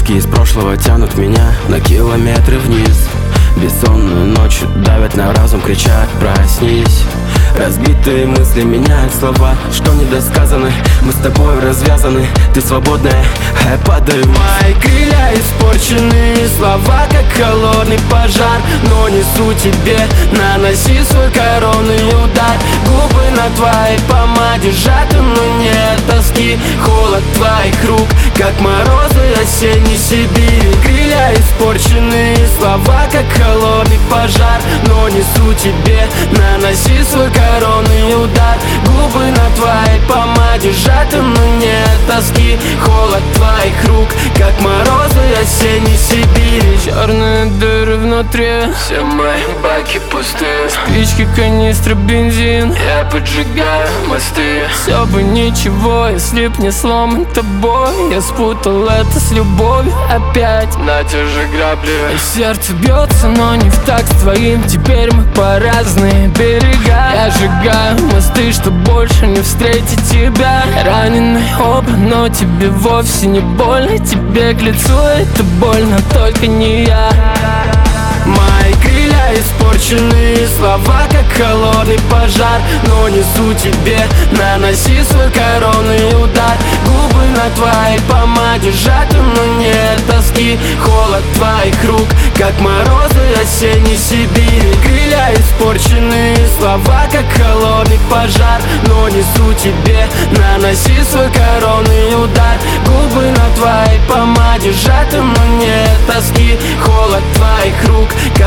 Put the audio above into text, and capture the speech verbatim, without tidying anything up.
Тоски из прошлого тянут меня на километры вниз. Бессонную ночь давят на разум, кричат: проснись. Разбитые мысли меняют слова, что недосказаны. Мы с тобой развязаны, ты свободная, а я падаю. Мои крылья испорчены, слова как холодный пожар. Но несу тебе, наноси свой коронный удар. Губы на твоей помаде сжаты, но нет тоски. Холод твоих рук, как морозы осенней Сибири. Крылья испорчены, слова как холодный пожар. Но несу тебе, наноси свой коронный удар. Губы на твоей помаде сжаты, но нет тоски. Холод твоих рук, как морозы осенней Сибири. Черные дыры внутри, все мои баки пустые. Спички, канистры, бензин, я поджигаю мосты. Все бы ничего, если б не сломан тобой. Я спутал это с любовью опять на те же грабли. И сердце бьется, но не в такт с твоим. Теперь мы по разные берега. Я сжигаю мосты, чтоб больше не встретить тебя. Ранены оба, но тебе вовсе не больно. Тебе к лицу это больно, только не я. Мои крылья испорчены, слова как холодный пожар. Но несу тебе, наноси свой коронный удар. Губы на твоей помаде сжаты, но нет тоски. Холод твоих рук, как морозы осенней Сибири. Крылья испорчены, слова как холодный пожар. Но несу тебе, наноси свой коронный удар. Губы на твоей помаде сжаты, но нет тоски. Холод твоих рук, как